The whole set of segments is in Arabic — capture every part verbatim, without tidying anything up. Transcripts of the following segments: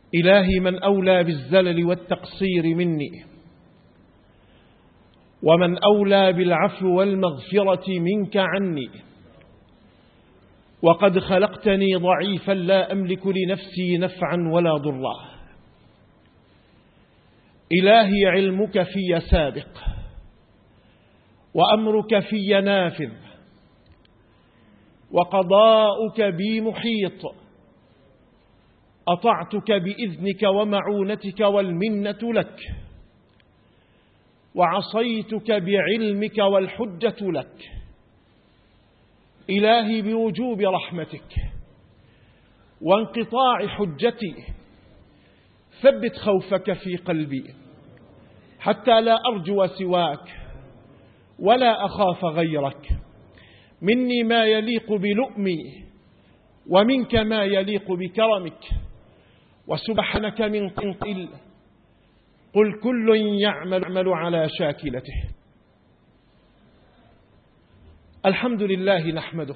إلهي من أولى بالزلل والتقصير مني، ومن أولى بالعفو والمغفرة منك عني، وقد خلقتني ضعيفا لا أملك لنفسي نفعا ولا ضرا. إلهي علمك في سابق، وأمرك في نافذ، وقضاؤك بي محيط. أطعتك بإذنك ومعونتك والمنة لك، وعصيتك بعلمك والحجة لك. إلهي بوجوب رحمتك وانقطاع حجتي ثبت خوفك في قلبي، حتى لا أرجو سواك ولا أخاف غيرك. مني ما يليق بلؤمي، ومنك ما يليق بكرمك. وسبحانك من قل قل كل يعمل على شاكلته. الحمد لله نحمده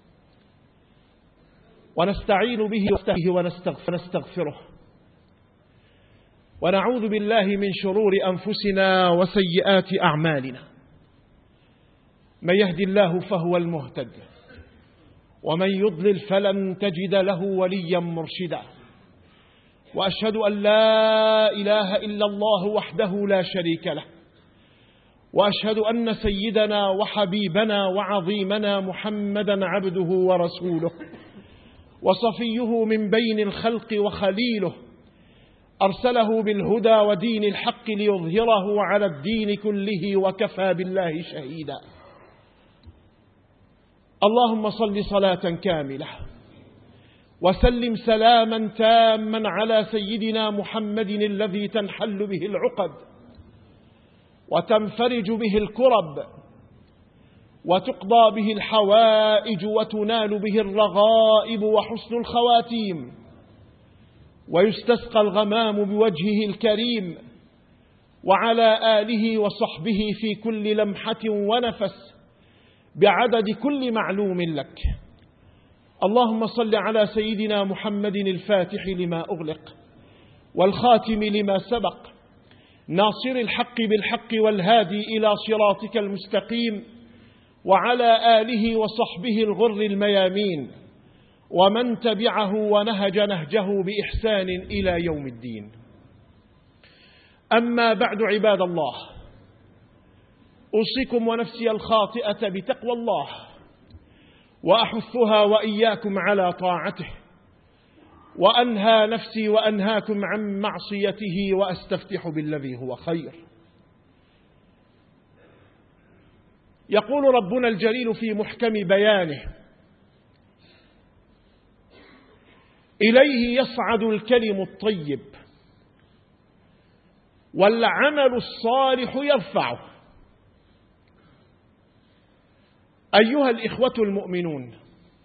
ونستعين به ونستغفره، ونعوذ بالله من شرور أنفسنا وسيئات أعمالنا. من يهدي الله فهو المهتد، ومن يضلل فلن تجد له وليا مرشدا. وأشهد أن لا إله إلا الله وحده لا شريك له، وأشهد أن سيدنا وحبيبنا وعظيمنا محمدا عبده ورسوله، وصفيه من بين الخلق وخليله، أرسله بالهدى ودين الحق ليظهره على الدين كله، وكفى بالله شهيدا. اللهم صل صلاة كاملة وسلم سلاما تاما على سيدنا محمد الذي تنحل به العقد وتنفرج به الكرب وتقضى به الحوائج وتنال به الرغائب وحسن الخواتيم، ويستسقى الغمام بوجهه الكريم، وعلى آله وصحبه في كل لمحة ونفس بعدد كل معلوم لك. اللهم صل على سيدنا محمد الفاتح لما أغلق والخاتم لما سبق، ناصر الحق بالحق والهادي إلى صراطك المستقيم، وعلى آله وصحبه الغر الميامين، ومن تبعه ونهج نهجه بإحسان إلى يوم الدين. أما بعد عباد الله، أوصيكم ونفسي الخاطئة بتقوى الله، وأحثها وإياكم على طاعته، وأنهى نفسي وأنهاكم عن معصيته، وأستفتح بالذي هو خير. يقول ربنا الجليل في محكم بيانه: إليه يصعد الكلم الطيب والعمل الصالح يرفعه. أيها الإخوة المؤمنون،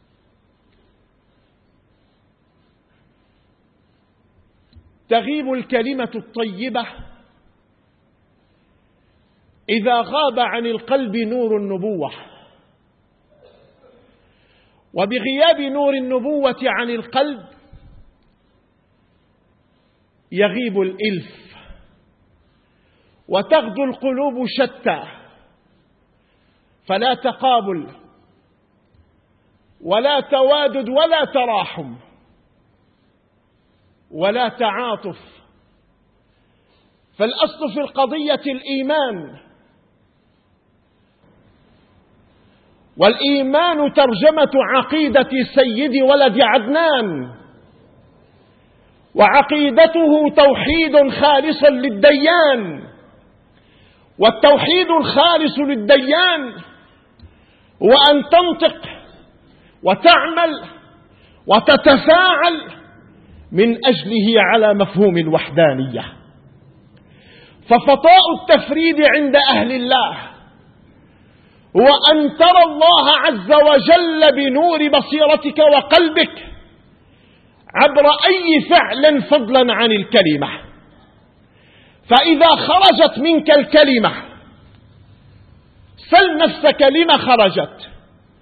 تغيب الكلمة الطيبة إذا غاب عن القلب نور النبوة، وبغياب نور النبوة عن القلب يغيب الإلف، وتغدو القلوب شتى، فلا تقابل ولا توادد ولا تراحم ولا تعاطف. فالأصل في القضية الإيمان، والإيمان ترجمة عقيدة سيد ولد عدنان، وعقيدته توحيد خالص للديان. والتوحيد الخالص للديان هو أن تنطق وتعمل وتتفاعل من أجله على مفهوم الوحدانية. ففطاء التفريد عند أهل الله هو أن ترى الله عز وجل بنور بصيرتك وقلبك عبر أي فعل فضلا عن الكلمة. فإذا خرجت منك الكلمة سل نفسك لما خرجت،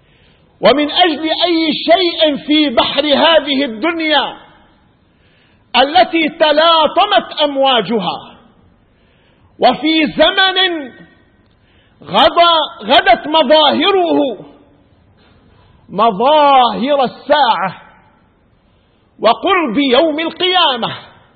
ومن أجل أي شيء في بحر هذه الدنيا التي تلاطمت أمواجها، وفي زمن غدا غدت مظاهره مظاهر الساعة وقرب يوم القيامة.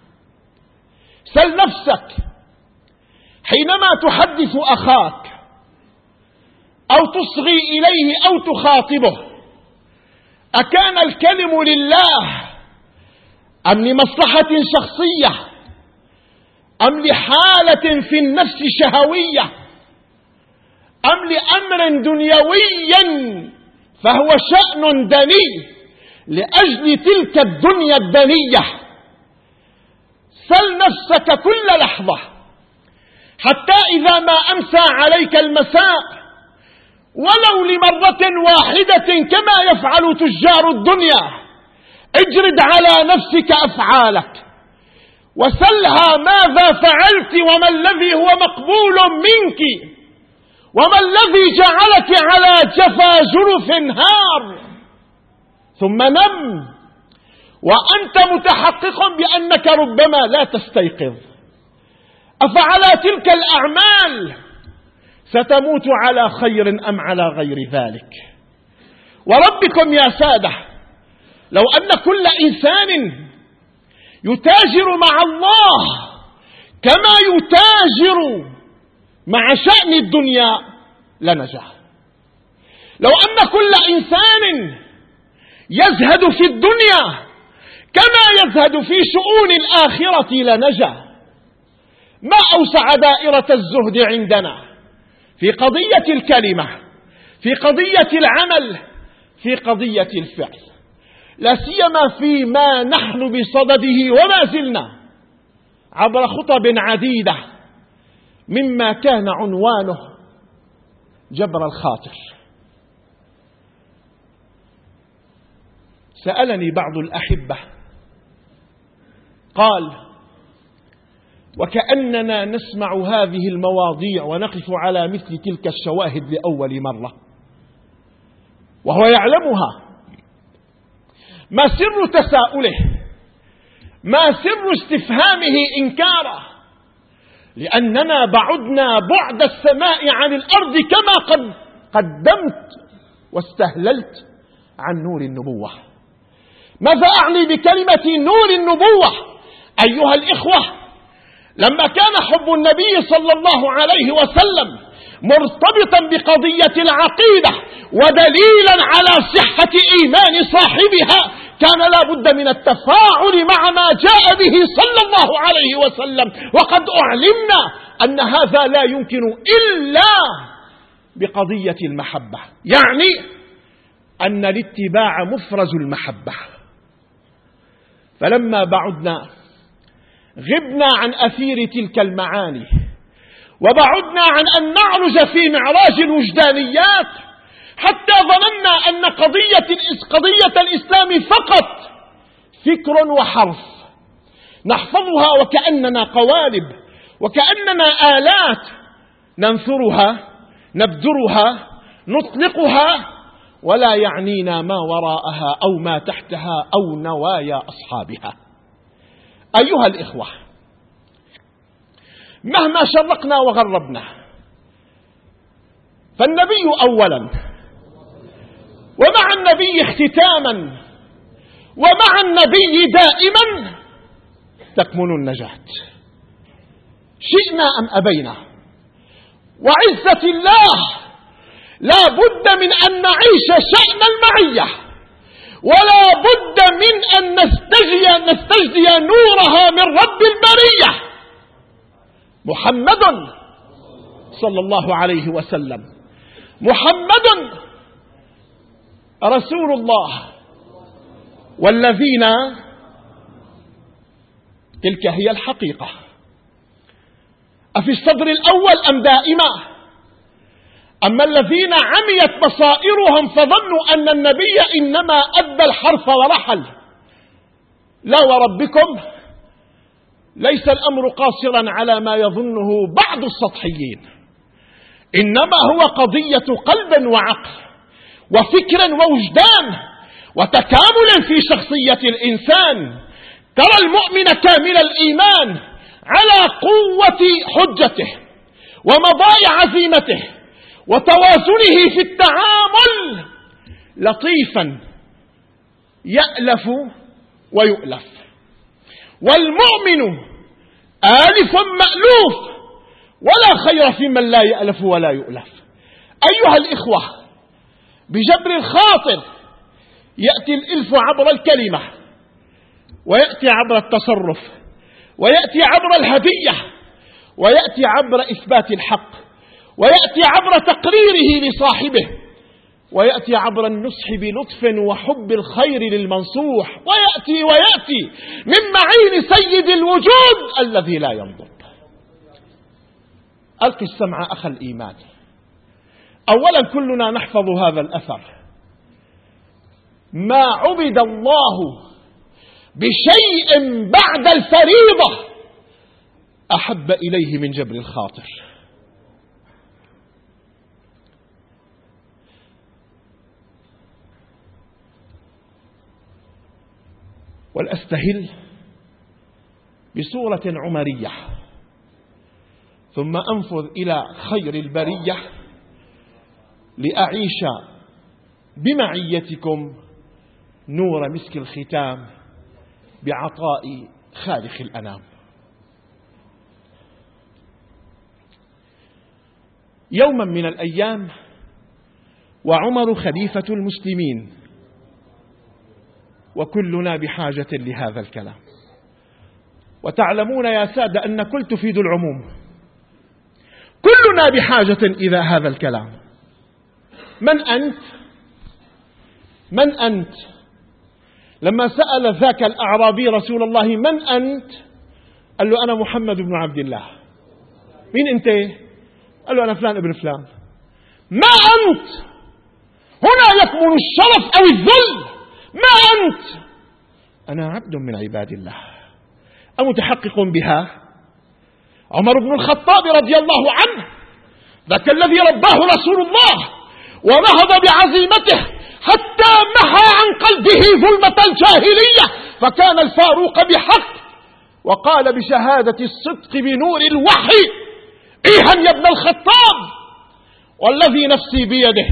سل نفسك حينما تحدث أخاك أو تصغي إليه أو تخاطبه، أكان الكلم لله أم لمصلحة شخصية أم لحالة في النفس شهوية أم لأمر دنيوي فهو شأن دني لأجل تلك الدنيا الدنية. سل نفسك كل لحظة حتى إذا ما أمسى عليك المساء ولو لمرة واحدة كما يفعل تجار الدنيا، اجرد على نفسك أفعالك وسلها ماذا فعلت وما الذي هو مقبول منك وما الذي جعلك على جفا جرف هار، ثم نم وأنت متحقق بأنك ربما لا تستيقظ. أفعلى تلك الأعمال ستموت على خير أم على غير ذلك؟ وربكم يا سادة، لو أن كل إنسان يتاجر مع الله كما يتاجر مع شأن الدنيا لنجا. لو أن كل إنسان يزهد في الدنيا كما يزهد في شؤون الآخرة لنجا. ما أوسع دائرة الزهد عندنا في قضية الكلمة، في قضية العمل، في قضية الفعل، لا سيما فيما نحن بصدده وما زلنا عبر خطب عديدة مما كان عنوانه جبر الخاطر. سألني بعض الأحبة قال: وكأننا نسمع هذه المواضيع ونقف على مثل تلك الشواهد لأول مرة، وهو يعلمها. ما سر تساؤله؟ ما سر استفهامه إنكاره؟ لأننا بعدنا بعد السماء عن الأرض كما قد قدمت واستهللت عن نور النبوة. ماذا أعني بكلمة نور النبوة؟ أيها الإخوة، لما كان حب النبي صلى الله عليه وسلم مرتبطا بقضية العقيدة ودليلا على صحة إيمان صاحبها، كان لا بد من التفاعل مع ما جاء به صلى الله عليه وسلم. وقد أعلمنا أن هذا لا يمكن إلا بقضية المحبة، يعني أن الاتباع مفرز المحبة. فلما بعدنا غبنا عن أثير تلك المعاني، وبعدنا عن أن نعرج في معراج الوجدانيات، حتى ظننا أن قضية قضية الإسلام فقط فكر وحرف نحفظها وكأننا قوالب وكأننا آلات ننثرها نبذرها نطلقها، ولا يعنينا ما وراءها أو ما تحتها أو نوايا أصحابها. أيها الإخوة، مهما شرقنا وغربنا فالنبي أولا، ومع النبي اختتاما، ومع النبي دائما تكمن النجاة، شئنا أم أبينا. وعزة الله لا بد من أن نعيش شأن المعية، ولا بد من أن نستجدي, نستجدي نورها من رب البرية محمد صلى الله عليه وسلم. محمد رسول الله، والذين تلك هي الحقيقة. أفي الصدر الأول أم دائما؟ أما الذين عميت بصائرهم فظنوا أن النبي إنما أدى الحرف ورحل، لا وربكم ليس الأمر قاصرا على ما يظنه بعض السطحيين، إنما هو قضية قلب وعقل وفكر ووجدان وتكامل في شخصية الإنسان، ترى المؤمن كامل الإيمان على قوة حجته ومضاء عزيمته وتوازنه في التعامل لطيفا يألف ويؤلف، والمؤمن آلف مألوف ولا خير في من لا يألف ولا يؤلف. أيها الإخوة، بجبر الخاطر يأتي الإلف عبر الكلمة، ويأتي عبر التصرف، ويأتي عبر الهدية، ويأتي عبر إثبات الحق، ويأتي عبر تقريره لصاحبه، ويأتي عبر النصح بلطف وحب الخير للمنصوح، ويأتي ويأتي من معين سيد الوجود الذي لا ينضب. ألقي السمع أخ الإيمان. أولا كلنا نحفظ هذا الأثر: ما عبد الله بشيء بعد الفريضة أحب إليه من جبر الخاطر. ولأستهل بصورة عمرية ثم أنفذ إلى خير البرية لأعيش بمعيتكم نور مسك الختام بعطاء خالق الأنام. يوما من الأيام وعمر خليفة المسلمين، وكلنا بحاجة لهذا الكلام. وتعلمون يا سادة أن كل تفيد العموم، كلنا بحاجة إلى هذا الكلام. من أنت؟ من أنت؟ لما سأل ذاك الأعرابي رسول الله: من أنت؟ قال له: أنا محمد بن عبد الله. مين أنت؟ قال له: أنا فلان ابن فلان. ما أنت؟ هنا يكمن الشرف أو الذل. ما أنت؟ أنا عبد من عباد الله. أمتحقق بها؟ عمر بن الخطاب رضي الله عنه، ذاك الذي رباه رسول الله ونهض بعزيمته حتى محى عن قلبه ظلمة الجاهلية، فكان الفاروق بحق، وقال بشهادة الصدق بنور الوحي: إيها يا ابن الخطاب والذي نفسي بيده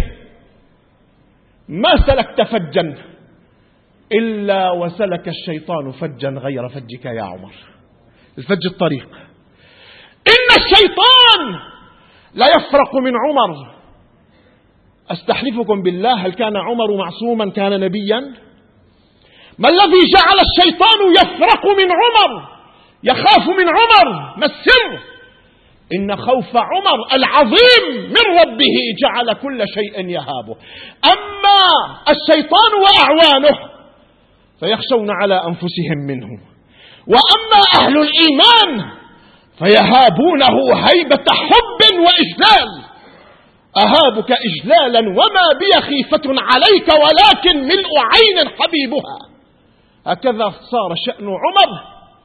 ما سلكت فجا إلا وسلك الشيطان فجا غير فجك يا عمر. الفج الطريق. إن الشيطان لا يفرق من عمر. أستحلفكم بالله، هل كان عمر معصوما؟ كان نبيا؟ ما الذي جعل الشيطان يفرق من عمر، يخاف من عمر؟ ما السر؟ إن خوف عمر العظيم من ربه جعل كل شيء يهابه. أما الشيطان وأعوانه فيخشون على أنفسهم منه، وأما أهل الإيمان فيهابونه هيبة حب وإجلال. أهابك إجلالا وما بي خيفة عليك ولكن ملء عين حبيبها. هكذا صار شأن عمر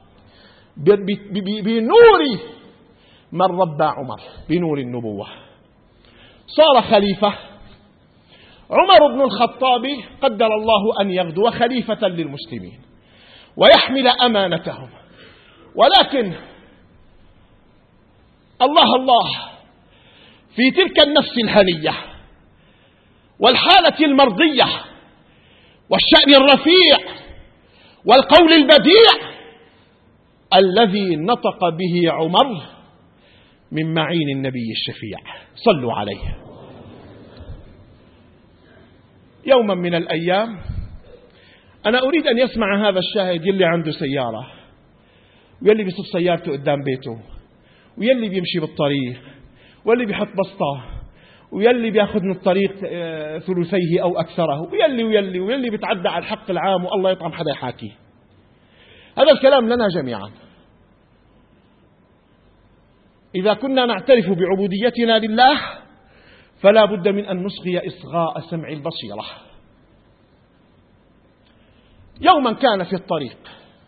بنور من ربى عمر، بنور النبوة. صار خليفة. عمر بن الخطاب قدر الله أن يغدو خليفة للمسلمين ويحمل أمانتهم، ولكن الله الله في تلك النفس الهنية والحالة المرضية والشأن الرفيع والقول البديع الذي نطق به عمر من معين النبي الشفيع، صلوا عليه. يوما من الأيام، أنا أريد أن يسمع هذا الشاهد يلي عنده سيارة، ويلي بيصف سيارته قدام بيته، ويلي بيمشي بالطريق، واللي بيحط بسطة، ويلي بياخذ من الطريق ثلثيه أو أكثره، ويلي ويلي ويلي بيتعدى على الحق العام، والله يطعم حدا يحاكي. هذا الكلام لنا جميعا. إذا كنا نعترف بعبوديتنا لله فلا بد من أن نصغي إصغاء سمع البصيرة. يوما كان في الطريق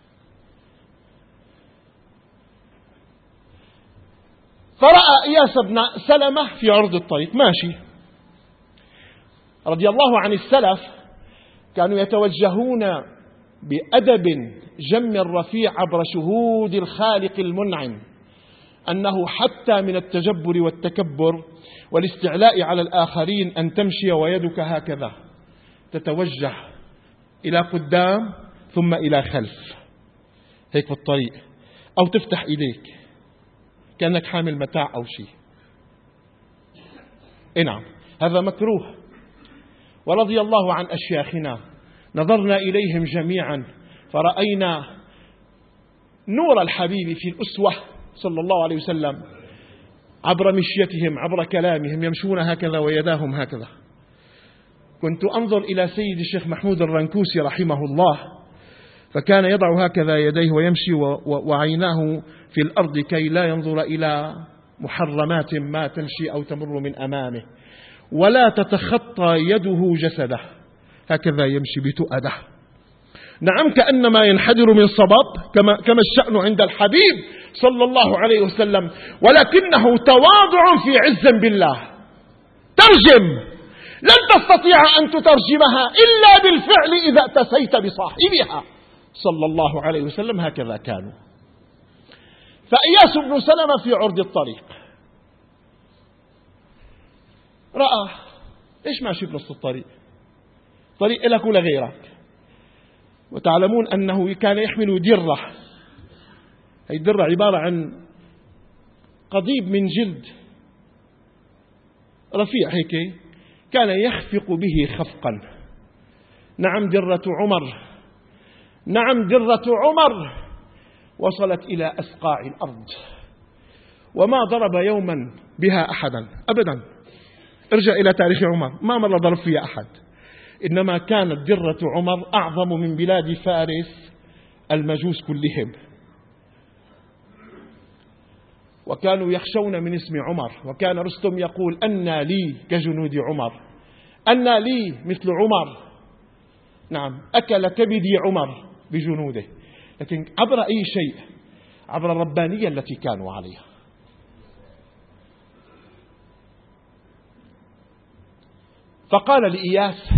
فرأى إياس بن سلمة في عرض الطريق ماشي. رضي الله عن السلف كانوا يتوجهون بأدب جم رفيع عبر شهود الخالق المنعم أنه حتى من التجبر والتكبر والاستعلاء على الآخرين أن تمشي ويدك هكذا تتوجه إلى قدام ثم إلى خلف هيك في الطريق، أو تفتح إيديك كأنك حامل متاع أو شيء. إيه نعم، هذا مكروه. ورضي الله عن أشياخنا، نظرنا إليهم جميعا فرأينا نور الحبيب في الأسوة صلى الله عليه وسلم عبر مشيتهم، عبر كلامهم، يمشون هكذا ويداهم هكذا. كنت أنظر إلى سيد الشيخ محمود الرنكوسي رحمه الله، فكان يضع هكذا يديه ويمشي وعيناه في الأرض كي لا ينظر إلى محرمات ما تمشي أو تمر من أمامه، ولا تتخطى يده جسده، هكذا يمشي بتؤده. نعم، كأنما ينحدر من صباب كما, كما الشأن عند الحبيب صلى الله عليه وسلم، ولكنه تواضع في عز بالله. ترجم، لن تستطيع أن تترجمها إلا بالفعل إذا اتسيت بصاحبها صلى الله عليه وسلم. هكذا كانوا. فإياس بن سلمة في عرض الطريق رأى إيش ماشي بنص الطريق، طريق لك ولا غيرك، وتعلمون أنه كان يحمل درة. هي الدرة عبارة عن قضيب من جلد رفيع هيك، كان يخفق به خفقا. نعم درة عمر، نعم درة عمر وصلت إلى أسقاع الأرض، وما ضرب يوما بها أحدا أبدا. ارجع إلى تاريخ عمر، ما مرة ضرب فيها أحد، إنما كانت درة عمر أعظم من بلاد فارس المجوس كلهم، وكانوا يخشون من اسم عمر. وكان رستم يقول أن لي كجنود عمر، أن لي مثل عمر. نعم، أكل كبدي عمر بجنوده، لكن عبر أي شيء؟ عبر الربانية التي كانوا عليها. فقال لإياس: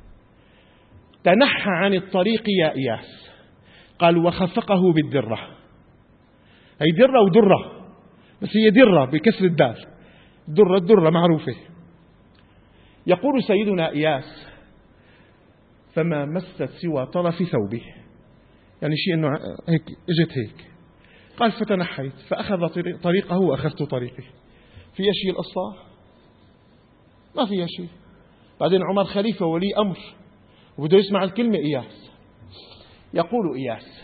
تنحى عن الطريق يا إياس. قال: وخفقه بالدرة. هي درة ودرة، بس هي درة بكسر الدال، درة الدرة معروفة. يقول سيدنا إياس: فما مست سوى طرف ثوبه، يعني شيء أنه هيك اجت هيك. قال: فتنحيت فأخذ طريقه وأخذت طريقي. فيها شيء القصة؟ ما فيها شيء. بعدين عمر خليفة ولي أمر وبده يسمع الكلمة. إياس يقول إياس: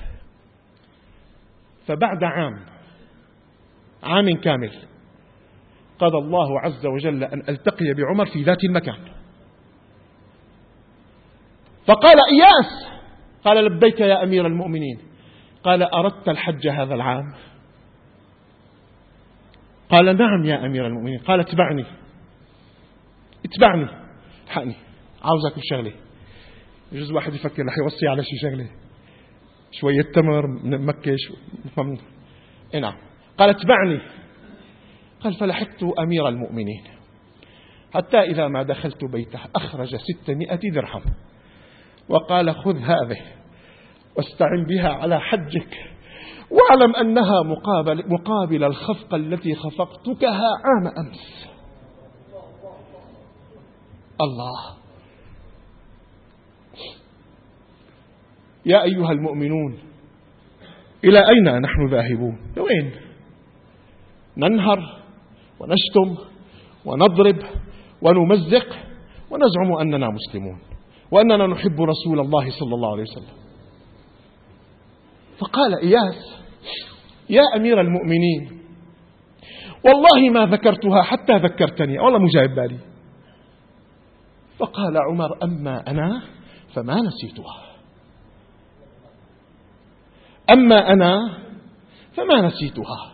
فبعد عام عام كامل قضى الله عز وجل أن ألتقي بعمر في ذات المكان. فقال إياس: قال: لبيك يا أمير المؤمنين. قال: أردت الحج هذا العام؟ قال: نعم يا أمير المؤمنين. قال: اتبعني اتبعني حقني، عاوزك بشغلة. يجوز واحد يفكر رح يوصي على شي شغلة، شوية تمر من مكة. نعم. قال: اتبعني. قال: فلحقت أمير المؤمنين حتى إذا ما دخلت بيته أخرج ستمائة درهم وقال: خذ هذه واستعن بها على حجك، واعلم أنها مقابل, مقابل الخفقة التي خفقتكها عام أمس. الله. يا أيها المؤمنون، إلى أين نحن ذاهبون؟ لوين؟ ننهر ونشتم ونضرب ونمزق ونزعم أننا مسلمون وأننا نحب رسول الله صلى الله عليه وسلم. فقال إياس: يا أمير المؤمنين، والله ما ذكرتها حتى ذكرتني، والله مجايب بالي. فقال عمر: أما أنا فما نسيتها، أما أنا فما نسيتها.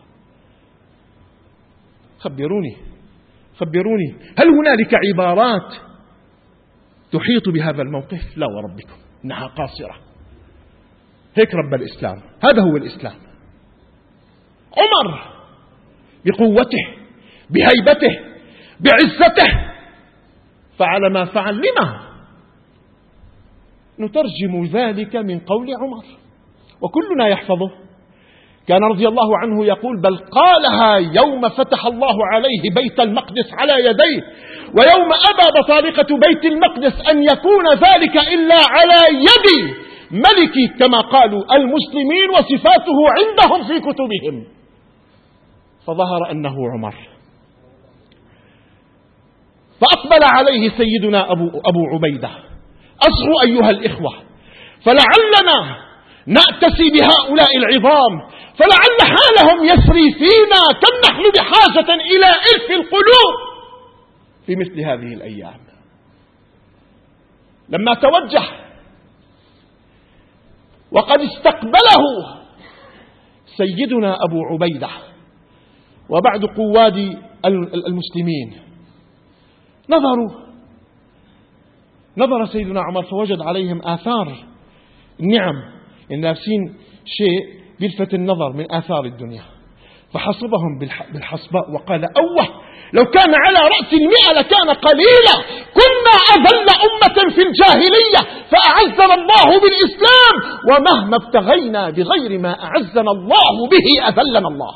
خبروني خبروني هل هنالك عبارات تحيط بهذا الموقف؟ لا وربكم، إنها قاصرة. هيك رب الإسلام، هذا هو الإسلام. عمر بقوته بهيبته بعزته فعل ما فعل. لما؟ نترجم ذلك من قول عمر وكلنا يحفظه. كان رضي الله عنه يقول: بل قالها يوم فتح الله عليه بيت المقدس على يديه، ويوم أبى بطارقة بيت المقدس أن يكون ذلك إلا على يد ملكي، كما قالوا المسلمين وصفاته عندهم في كتبهم. فظهر أنه عمر، فأقبل عليه سيدنا أبو, أبو عبيدة: أصغوا أيها الإخوة، فلعلنا نأتسي بهؤلاء العظام، فلعل حالهم يسري فينا كم نحن بحاجة إلى إلف القلوب في مثل هذه الأيام. لما توجه وقد استقبله سيدنا أبو عبيدة وبعد قواد المسلمين، نظروا نظر سيدنا عمر فوجد عليهم آثار النعم، إن لابسين شيء بيلفت النظر من آثار الدنيا، فحصبهم بالحصباء وقال: أوه، لو كان على رأس المئة لكان قليلا، كنا أذل أمة في الجاهلية فأعزنا الله بالإسلام، ومهما ابتغينا بغير ما أعزنا الله به أذلنا الله.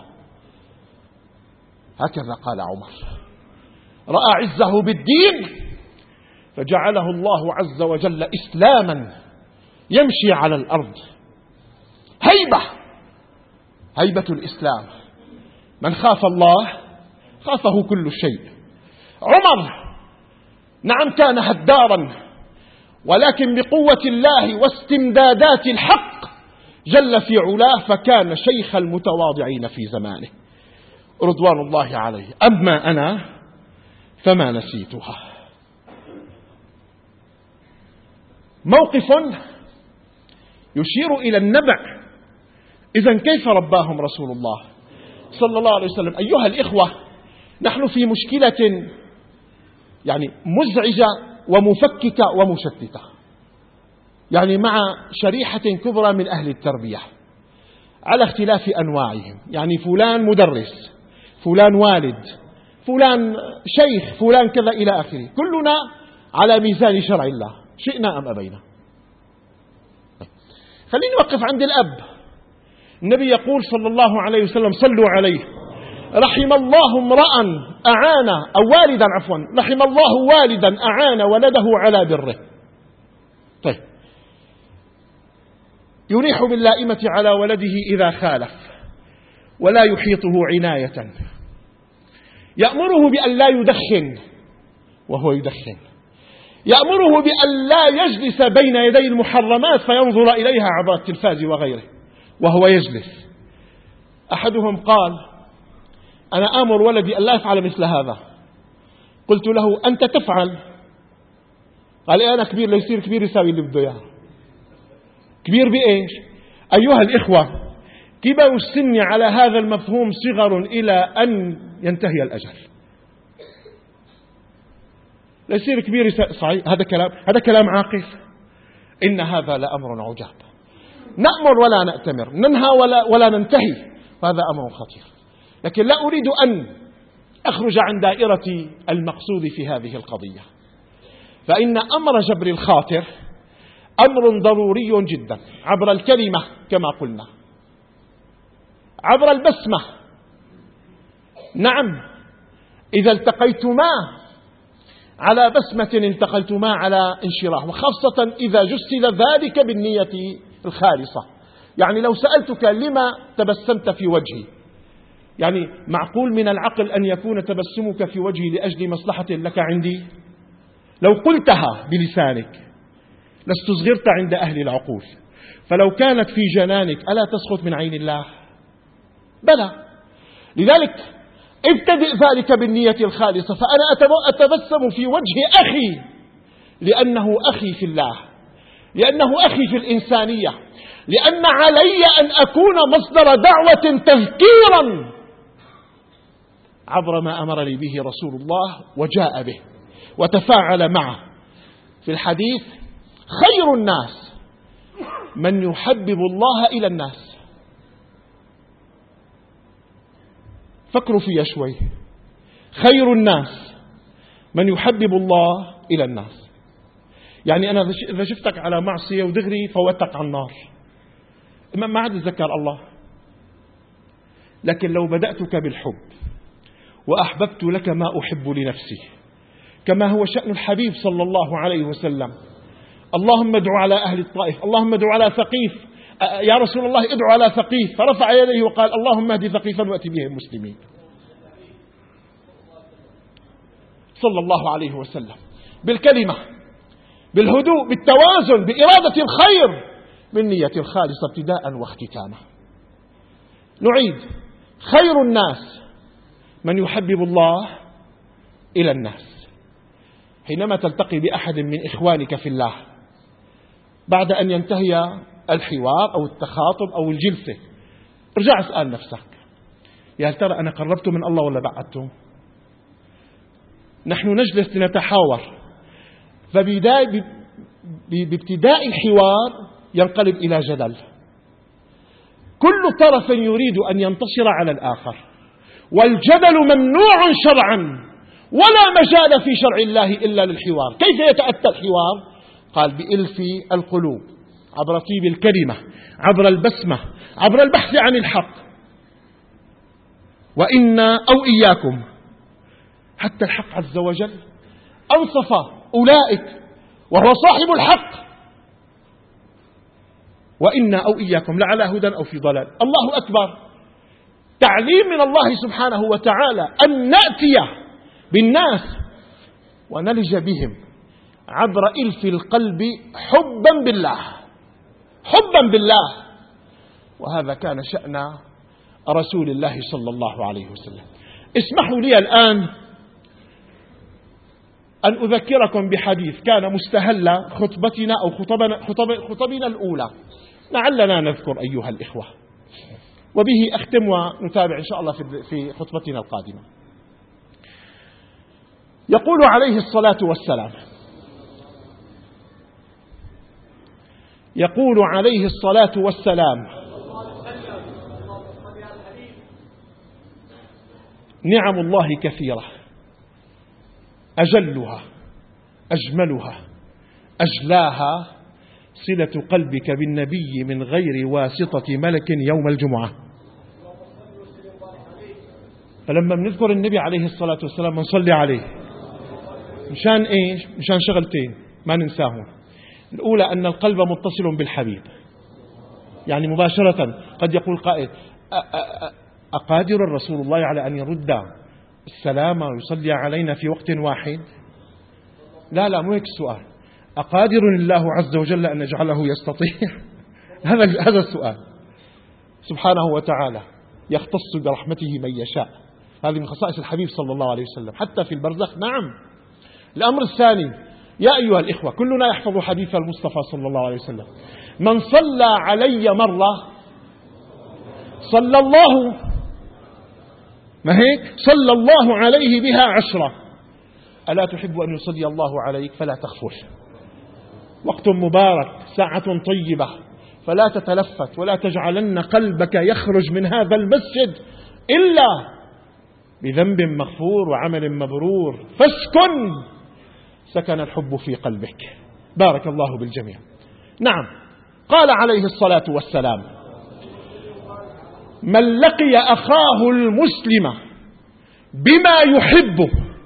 هكذا قال عمر، رأى عزه بالدين فجعله الله عز وجل إسلاما يمشي على الأرض. هيبة هيبة الإسلام، من خاف الله خافه كل شيء. عمر نعم كان هدارا، ولكن بقوة الله واستمدادات الحق جل في علاه فكان شيخ المتواضعين في زمانه رضوان الله عليه. أما أنا فما نسيتها. موقف يشير إلى النبع. إذن كيف رباهم رسول الله صلى الله عليه وسلم؟ أيها الإخوة، نحن في مشكلة يعني مزعجة ومفككة ومشتتة، يعني مع شريحة كبرى من أهل التربية على اختلاف أنواعهم. يعني فلان مدرس، فلان والد، فلان شيخ، فلان كذا إلى آخره، كلنا على ميزان شرع الله شئنا أم أبينا. خليني نوقف عند الأب. النبي يقول صلى الله عليه وسلم: صلوا عليه، رحم الله امرأ أعان أو والدا عفوا رحم الله والدا أعان ولده على بره. طيب، يريح باللائمة على ولده إذا خالف ولا يحيطه عناية، يأمره بأن لا يدخن وهو يدخن، يأمره بأن لا يجلس بين يدي المحرمات فينظر إليها عبر التلفاز وغيره وهو يجلس. أحدهم قال: أنا آمر ولدي أن لا يفعل مثل هذا. قلت له: أنت تفعل. قال: أنا كبير، لا يصير كبير يساوي اللي بده إياه. كبير بإيش؟ أيها الإخوة، كبر السن على هذا المفهوم صغر إلى أن ينتهي الأجل. لا يصير كبير يساوي. صحيح، هذا كلام هذا كلام عاقل. إن هذا لأمر عجاب، نأمر ولا نأتمر، ننهى ولا ولا ننتهي، وهذا أمر خطير. لكن لا أريد أن أخرج عن دائرة المقصود في هذه القضية، فإن أمر جبر الخاطر أمر ضروري جدا عبر الكلمة كما قلنا، عبر البسمة. نعم، إذا التقيتما على بسمة التقيتما على انشراح، وخاصة إذا جسد ذلك بالنية الخالصة. يعني لو سألتك لما تبسمت في وجهي، يعني معقول من العقل أن يكون تبسمك في وجهي لأجل مصلحة لك عندي؟ لو قلتها بلسانك لاستصغرت عند أهل العقول، فلو كانت في جنانك ألا تسقط من عين الله؟ بلى. لذلك ابتدئ ذلك بالنية الخالصة. فأنا أتبسم في وجه أخي لأنه أخي في الله، لأنه أخي في الإنسانية، لأن علي أن أكون مصدر دعوة تذكيرا عبر ما أمرني به رسول الله وجاء به وتفاعل معه. في الحديث: خير الناس من يحبب الله إلى الناس. فكروا فيها شوي. خير الناس من يحبب الله إلى الناس، يعني أنا إذا شفتك على معصية ودغري فوتك على النار ما عاد تذكر الله. لكن لو بدأتك بالحب وأحببت لك ما أحب لنفسي كما هو شأن الحبيب صلى الله عليه وسلم، اللهم ادعو على أهل الطائف، اللهم ادعو على ثقيف، يا رسول الله ادعو على ثقيف، فرفع يديه وقال اللهم اهد ثقيفا وأتي بهم مسلمين صلى الله عليه وسلم. بالكلمة، بالهدوء، بالتوازن، بإرادة الخير، بالنية الخالصة ابتداء واختتاما. نعيد: خير الناس من يحبب الله إلى الناس. حينما تلتقي بأحد من إخوانك في الله بعد أن ينتهي الحوار أو التخاطب أو الجلسة، ارجع اسأل نفسك: يا هل ترى أنا قربته من الله ولا بعدته؟ نحن نجلس لنتحاور، فبابتداء الحوار ينقلب إلى جدل، كل طرف يريد أن ينتصر على الآخر، والجدل ممنوع شرعا، ولا مجال في شرع الله إلا للحوار. كيف يتأتى الحوار؟ قال: بإلف القلوب، عبر طيب الكلمة، عبر البسمة، عبر البحث عن الحق. وإنا أو إياكم، حتى الحق عز وجل أوصف أولئك وهو صاحب الحق: وإنا أو إياكم لعلى هدى أو في ضلال. الله أكبر، تعليم من الله سبحانه وتعالى أن نأتي بالناس ونلج بهم عبر إلف القلب حبا بالله، حبا بالله. وهذا كان شأن رسول الله صلى الله عليه وسلم. اسمحوا لي الآن أن أذكركم بحديث كان مستهل خطبتنا أو خطبنا, خطب خطبنا الأولى، لعلنا نذكر أيها الإخوة، وبه أختم ونتابع إن شاء الله في خطبتنا القادمة. يقول عليه الصلاة والسلام يقول عليه الصلاة والسلام: نعم الله كثيرة، أجلها أجملها أجلاها صلة قلبك بالنبي من غير واسطة ملك يوم الجمعة. فلما بنذكر النبي عليه الصلاة والسلام بنصلي عليه مشان إيش؟ مشان شغلتين ما ننساهم. الأولى أن القلب متصل بالحبيب، يعني مباشرة. قد يقول قائل: أقادر الرسول الله على أن يرد السلام ويصلي علينا في وقت واحد؟ لا لا، مو هيك السؤال. أقادر الله عز وجل أن يجعله يستطيع؟ هذا هذا السؤال. سبحانه وتعالى يختص برحمته من يشاء، هذه من خصائص الحبيب صلى الله عليه وسلم حتى في البرزخ. نعم. الأمر الثاني: يا أيها الإخوة، كلنا يحفظ حديث المصطفى صلى الله عليه وسلم: من صلى علي مرة صلى الله ما هيك صلى الله عليه بها عشرة. ألا تحب أن يصلي الله عليك؟ فلا تغفل. وقت مبارك، ساعة طيبة، فلا تتلفت ولا تجعلن قلبك يخرج من هذا المسجد إلا بذنب مغفور وعمل مبرور، فاسكن سكن الحب في قلبك. بارك الله بالجميع. نعم، قال عليه الصلاة والسلام: من لقي أخاه المسلم بما يحبه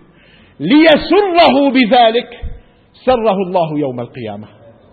ليسره بذلك سره الله يوم القيامة.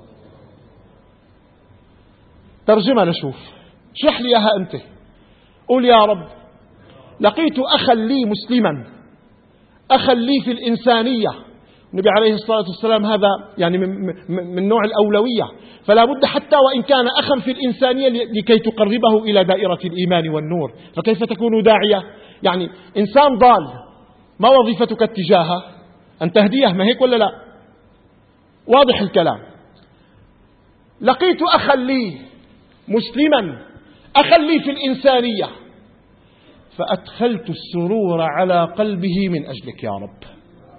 ترجمة نشوف، اشرح لي اياها أنت. قول: يا رب، لقيت أخا لي مسلما، أخا لي في الإنسانية. النبي عليه الصلاة والسلام هذا يعني من, من نوع الأولوية، فلا بد حتى وإن كان أخا في الإنسانية لكي تقربه إلى دائرة الإيمان والنور. فكيف تكون داعية؟ يعني إنسان ضال، ما وظيفتك اتجاهه؟ أن تهديه، ما هيك ولا لا؟ واضح الكلام. لقيت أخا لي مسلما، أخا لي في الإنسانية، فأدخلت السرور على قلبه من أجلك يا رب.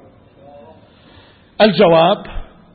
الجواب: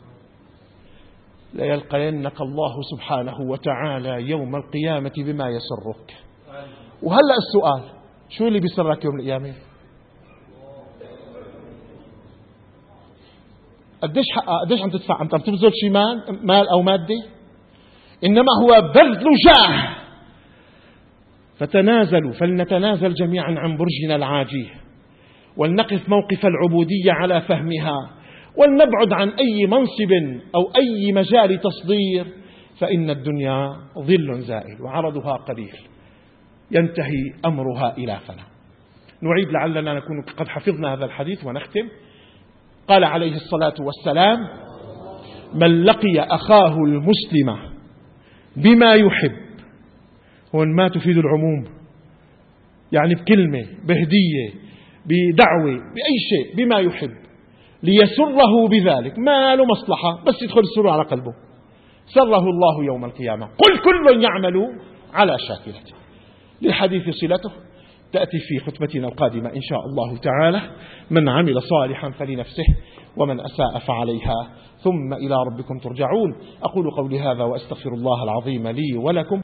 ليلقينك الله سبحانه وتعالى يوم القيامة بما يسرك. وهلأ السؤال: شو اللي بيسرك يوم القيامة؟ قديش حقها؟ قديش عم تدفع؟ عم تبذل شي مال مال أو مادة؟ إنما هو بذل جاه. فتنازلوا، فلنتنازل جميعا عن برجنا العاجيه، ولنقف موقف العبودية على فهمها، ولنبعد عن أي منصب أو أي مجال تصدير، فإن الدنيا ظل زائل وعرضها قليل ينتهي أمرها إلى فنا. نعيد لعلنا نكون قد حفظنا هذا الحديث ونختم. قال عليه الصلاة والسلام: من لقي أخاه المسلم بما يحب، هون ما تفيد العموم، يعني بكلمة، بهدية، بدعوة، بأي شيء، بما يحب، ليسره بذلك، ما له مصلحة بس يدخل السرور على قلبه، سره الله يوم القيامة. قل كل يعمل على شاكلته. للحديث صلته تأتي في خطبتنا القادمة إن شاء الله تعالى. من عمل صالحا فلنفسه ومن أساء فعليها ثم إلى ربكم ترجعون. أقول قولي هذا وأستغفر الله العظيم لي ولكم.